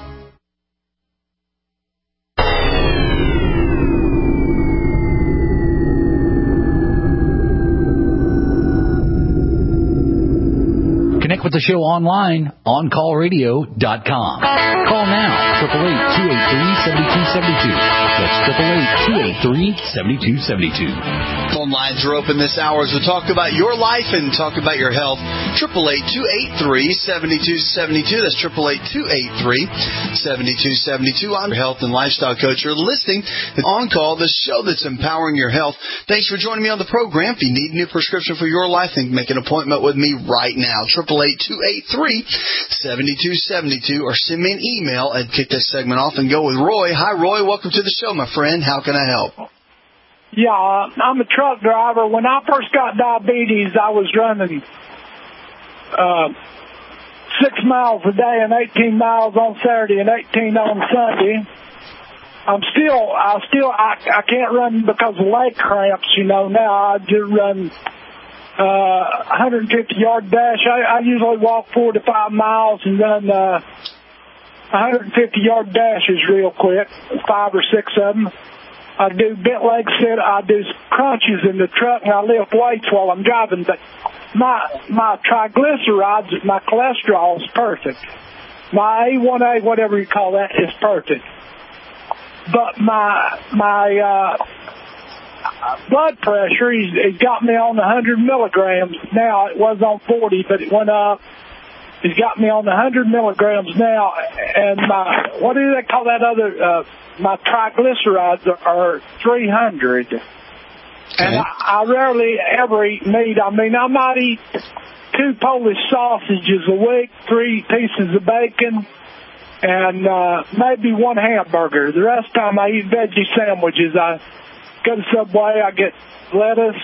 Connect with the show online, on call radio dot com. Call now, eight eight eight, two eight three, seven two seven two. That's eight eight eight, two eight three, seven two seven two. Phone lines are open this hour as we talk about your life and talk about your health. eight eight eight, two eight three, seven two seven two. That's eight eight eight, two eight three, seven two seven two. I'm your health and lifestyle coach. You're listening to On Call, the show that's empowering your health. Thanks for joining me on the program. If you need a new prescription for your life, then make an appointment with me right now. eight eight eight, two eight three, seven two seven two, or send me an email and kick this segment off and go with Roy. Hi, Roy. Welcome to the show, my friend. How can I help? Yeah, I'm a truck driver. When I first got diabetes, I was running uh, six miles a day and eighteen miles on Saturday and eighteen on Sunday. I'm still, I still, I, I can't run because of leg cramps, you know. Now I do run uh, one hundred fifty yard dash. I, I usually walk four to five miles and run uh, one hundred fifty yard dashes real quick, five or six of them. I do bent leg sit. I do crunches in the truck, and I lift weights while I'm driving. But my my triglycerides, my cholesterol is perfect. My A one A, whatever you call that, is perfect. But my my uh, blood pressure, he's, he's got me on one hundred milligrams now. It was on forty, but it went up. He's got me on one hundred milligrams now, and my, what do they call that other, uh, my triglycerides are, are three hundred. Okay. And I, I rarely ever eat meat. I mean, I might eat two Polish sausages a week, three pieces of bacon, and uh, maybe one hamburger. The rest of the time I eat veggie sandwiches. I go to Subway, I get lettuce,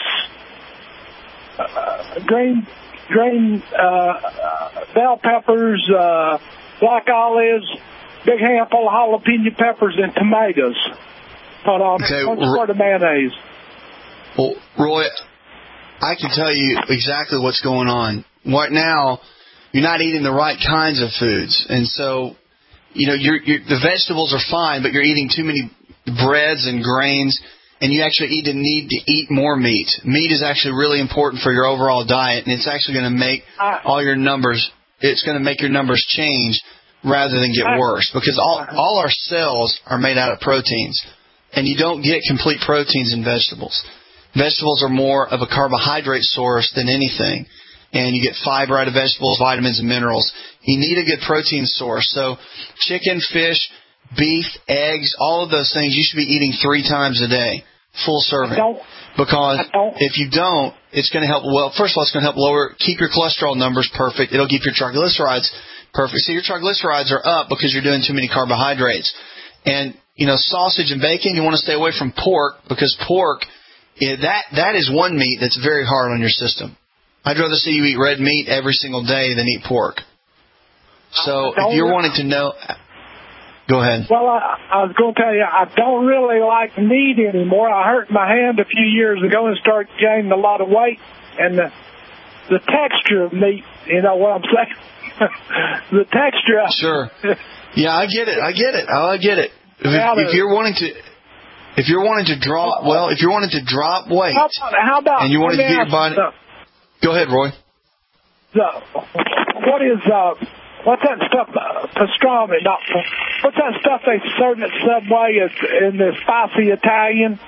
uh, green... green uh, bell peppers, uh, black olives, big handful of jalapeno peppers, and tomatoes. Put on okay, one squirt of mayonnaise. Well, Roy, I can tell you exactly what's going on. Right now, you're not eating the right kinds of foods. And so, you know, you're, you're, the vegetables are fine, but you're eating too many breads and grains. And you actually need to need to eat more meat. Meat is actually really important for your overall diet, and it's actually going to make all your numbers. It's going to make your numbers change rather than get worse, because all all our cells are made out of proteins, and you don't get complete proteins in vegetables. Vegetables are more of a carbohydrate source than anything, and you get fiber out of vegetables, vitamins, and minerals. You need a good protein source. So, chicken, fish, beef, eggs, all of those things you should be eating three times a day, full serving. Because if you don't, it's going to help. Well, first of all, it's going to help lower, keep your cholesterol numbers perfect. It'll keep your triglycerides perfect. So your triglycerides are up because you're doing too many carbohydrates. And, you know, sausage and bacon, you want to stay away from pork, because pork, that that is one meat that's very hard on your system. I'd rather see you eat red meat every single day than eat pork. So if you're wanting to know... Go ahead. Well, I, I was going to tell you, I don't really like meat anymore. I hurt my hand a few years ago and started gaining a lot of weight. And the the texture of meat, you know what I'm saying? the texture. Sure. Yeah, I get it. I get it. Oh, I get it. If, if you're wanting to, if you're wanting to drop, well, if you're wanting to drop weight, how about, how about and you wanted to get your body, the, go ahead, Roy. The, what is uh, what's that stuff? Uh, pastrami, not what's that stuff they serve at Subway? It's in the spicy Italian.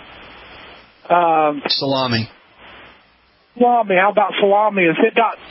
Um, salami. Salami. How about salami? Is it got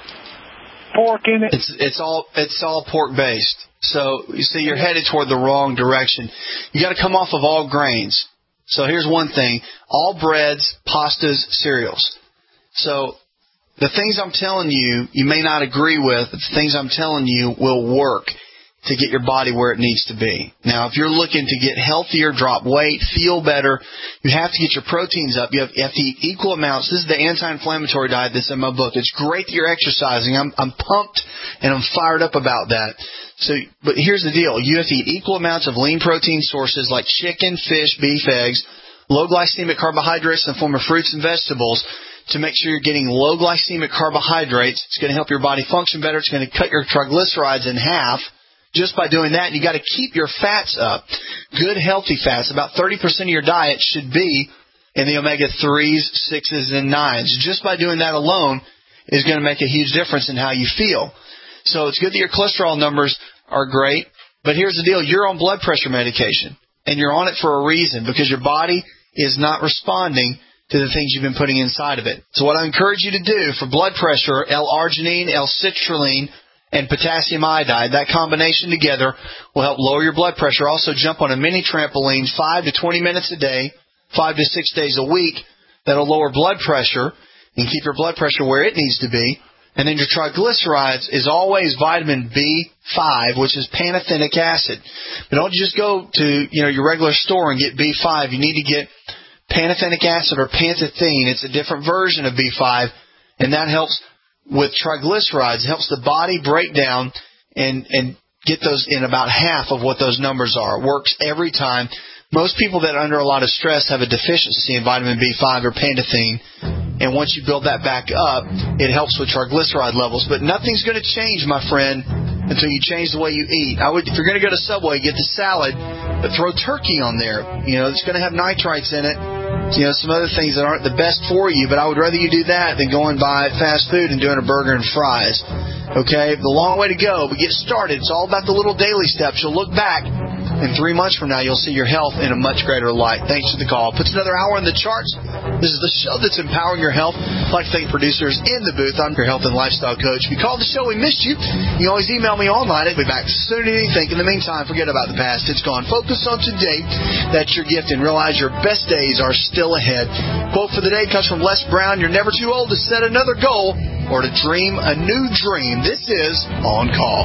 pork in it? It's it's all it's all pork based. So you see, you're headed toward the wrong direction. You got to come off of all grains. So here's one thing: all breads, pastas, cereals. So the things I'm telling you, you may not agree with, but the things I'm telling you will work to get your body where it needs to be. Now, if you're looking to get healthier, drop weight, feel better, you have to get your proteins up. You have, you have to eat equal amounts. This is the anti-inflammatory diet that's in my book. It's great that you're exercising. I'm, I'm pumped and I'm fired up about that. So, but here's the deal. You have to eat equal amounts of lean protein sources like chicken, fish, beef, eggs, low glycemic carbohydrates in the form of fruits and vegetables to make sure you're getting low glycemic carbohydrates. It's going to help your body function better. It's going to cut your triglycerides in half. Just by doing that, you got to keep your fats up. Good, healthy fats. About thirty percent of your diet should be in the omega threes, sixes, and nines. Just by doing that alone is going to make a huge difference in how you feel. So it's good that your cholesterol numbers are great, but here's the deal. You're on blood pressure medication, and you're on it for a reason, because your body is not responding to the things you've been putting inside of it. So what I encourage you to do for blood pressure, L-arginine, L-citrulline, and potassium iodide, that combination together will help lower your blood pressure. Also jump on a mini trampoline five to twenty minutes a day, five to six days a week. That'll lower blood pressure and keep your blood pressure where it needs to be. And then your triglycerides is always vitamin B five, which is pantothenic acid. But don't just go to, you know, your regular store and get B five. You need to get pantothenic acid or pantethine. It's a different version of B five, and that helps with triglycerides. It helps the body break down and, and get those in about half of what those numbers are. It works every time. Most people that are under a lot of stress have a deficiency in vitamin B five or pantothine, and once you build that back up, it helps with triglyceride levels. But nothing's going to change, my friend, until you change the way you eat. I would, if you're going to go to Subway, get the salad, but throw turkey on there. You know, it's going to have nitrites in it. You know, some other things that aren't the best for you, but I would rather you do that than going buy fast food and doing a burger and fries. Okay? The long way to go, but get started. It's all about the little daily steps. You'll look back, and three months from now, you'll see your health in a much greater light. Thanks for the call. Puts another hour in the charts. This is the show that's empowering your health. I'd like to thank producers in the booth. I'm your health and lifestyle coach. If you called the show, we missed you. You can always email me online. I'll be back sooner than you think. In the meantime, forget about the past. It's gone. Focus on today. That's your gift, and realize your best days are still ahead. Quote for the day comes from Les Brown. You're never too old to set another goal or to dream a new dream. This is On Call.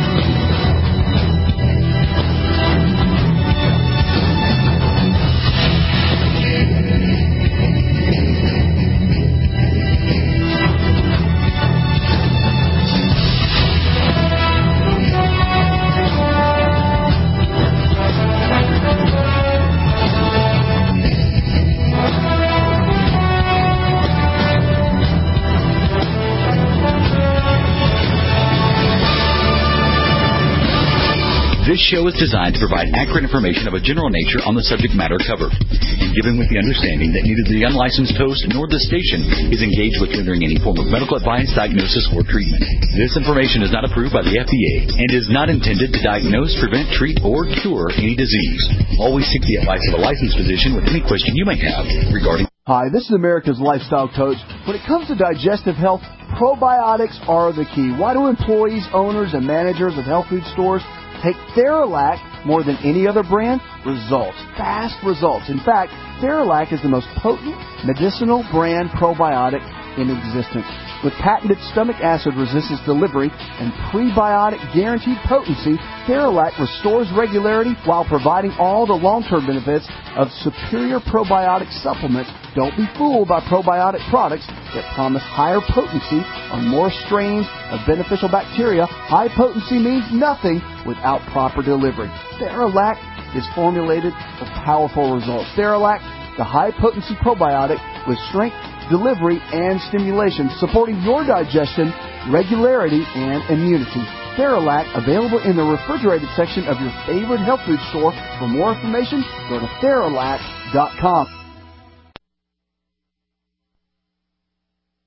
This show is designed to provide accurate information of a general nature on the subject matter covered, and given with the understanding that neither the unlicensed host nor the station is engaged with rendering any form of medical advice, diagnosis, or treatment. This information is not approved by the F D A and is not intended to diagnose, prevent, treat, or cure any disease. Always seek the advice of a licensed physician with any question you may have regarding... Hi, this is America's Lifestyle Coach. When it comes to digestive health, probiotics are the key. Why do employees, owners, and managers of health food stores take Theralac more than any other brand? Results. Fast results. In fact, Theralac is the most potent medicinal brand probiotic in existence. With patented stomach acid resistance delivery and prebiotic guaranteed potency, Theralac restores regularity while providing all the long-term benefits of superior probiotic supplements. Don't be fooled by probiotic products that promise higher potency on more strains of beneficial bacteria. High potency means nothing without proper delivery. Theralac is formulated for powerful results. Theralac, the high-potency probiotic with strength, delivery, and stimulation, supporting your digestion, regularity, and immunity. Theralac, available in the refrigerated section of your favorite health food store. For more information, go to Theralac dot com.